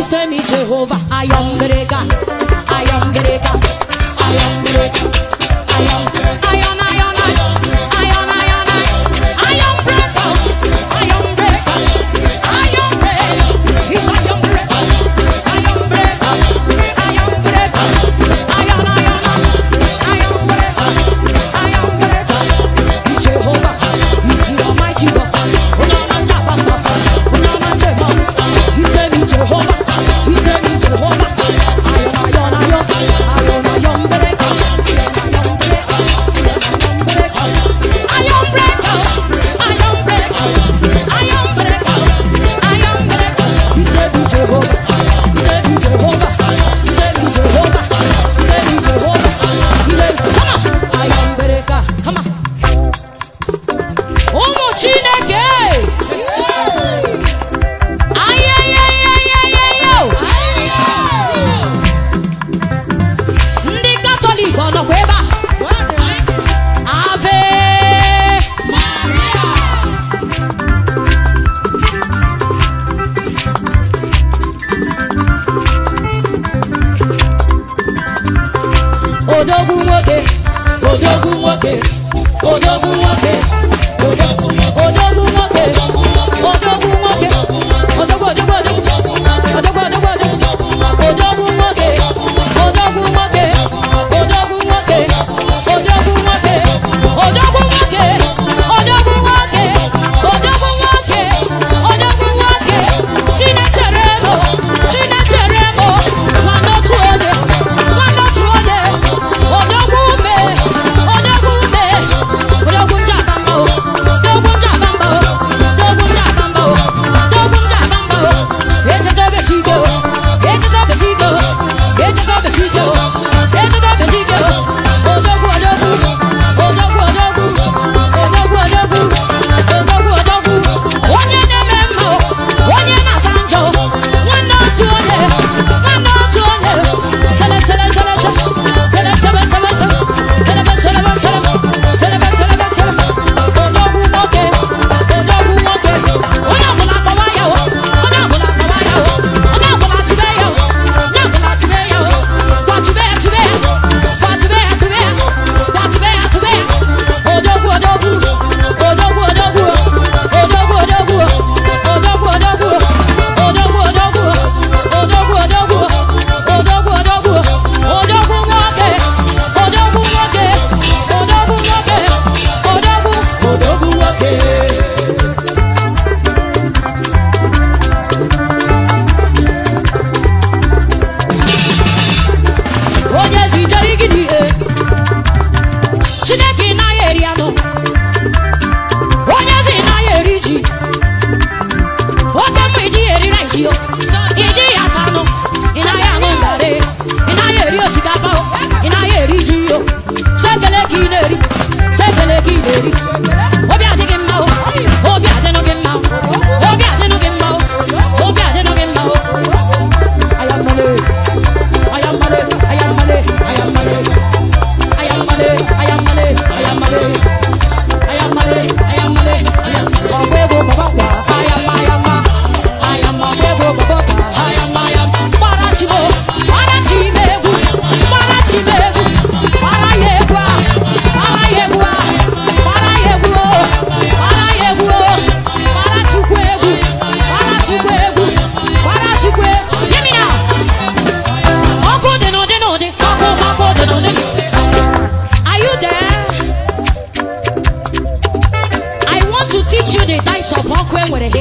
me Jehovah. I am breaker. I am breaker. I am breaker. I am breaker. I am breaker. I am breaker. I am breaker. He's I am breaker. I am breaker. I am breaker. I am breaker. I am breaker. He's Jehovah. He's the Almighty God. Unama Jabamba. Unama Jabamba. He's the Jehovah. He's the Jehovah.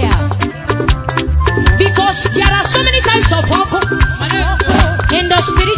Because there are so many types of uncle in the spirit